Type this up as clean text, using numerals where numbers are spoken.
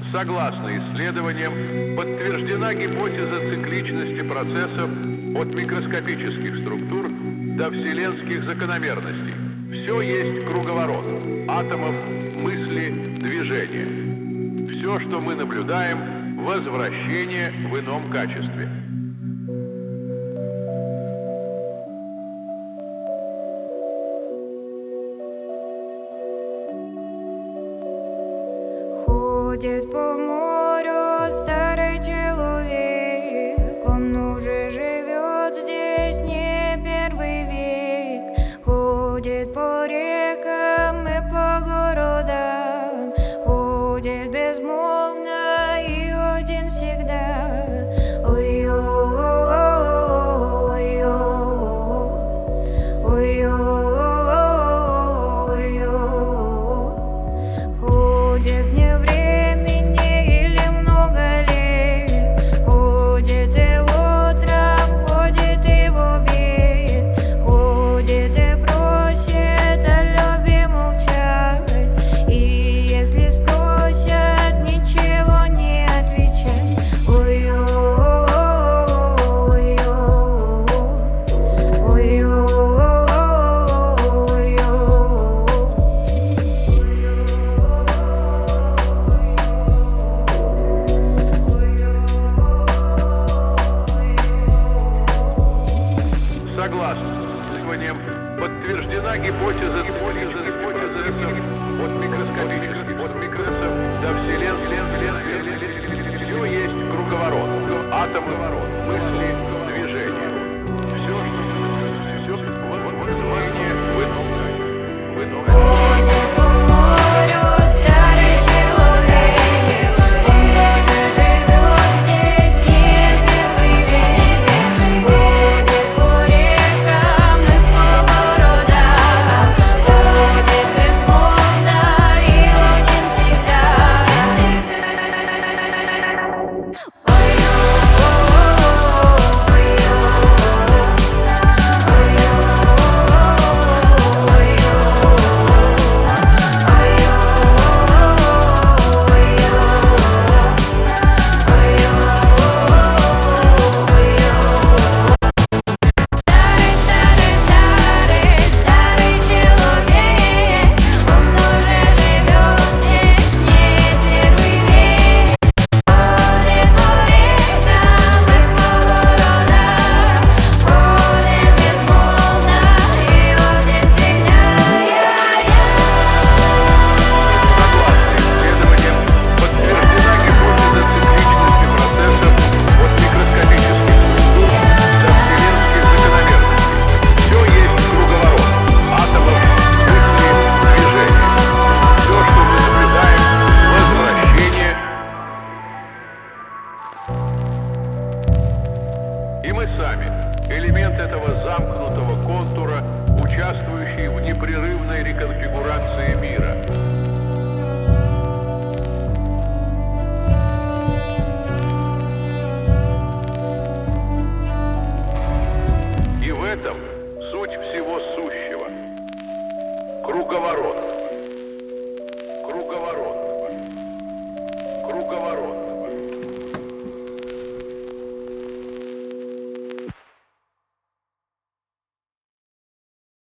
Согласно исследованиям, подтверждена гипотеза цикличности процессов от микроскопических структур до вселенских закономерностей. Все есть круговорот атомов, мысли, движения. Все, что мы наблюдаем, возвращение в ином качестве. Ходит по морю старый человек, он уже живет здесь не первый век. Ходит по рекам и по городам, ходит безмолвно и один всегда. Ходит вне времени или много лет, ходит и утром, ходит и в обед, ходит и просит о любви молчать, и если спросят, ничего не отвечать. Согласно исследованиям, подтверждена гипотеза от микроскопов до вселенских. Все есть круговорот атомов, мысли, движения. Все, что возвращение в ином. Ходит по морю старый человек, он уже живет здесь не первый век. Ходит по рекам и по городам, ходит безмолвно и один всегда. Старый человек, он уже живет здесь не первый век. Ходит по рекам и по городам, ходит безмолвно и один всегда. И мы сами, элемент этого замкнутого контура, участвующий в непрерывной реконфигурации мира. И в этом суть всего сущего. Круговорот.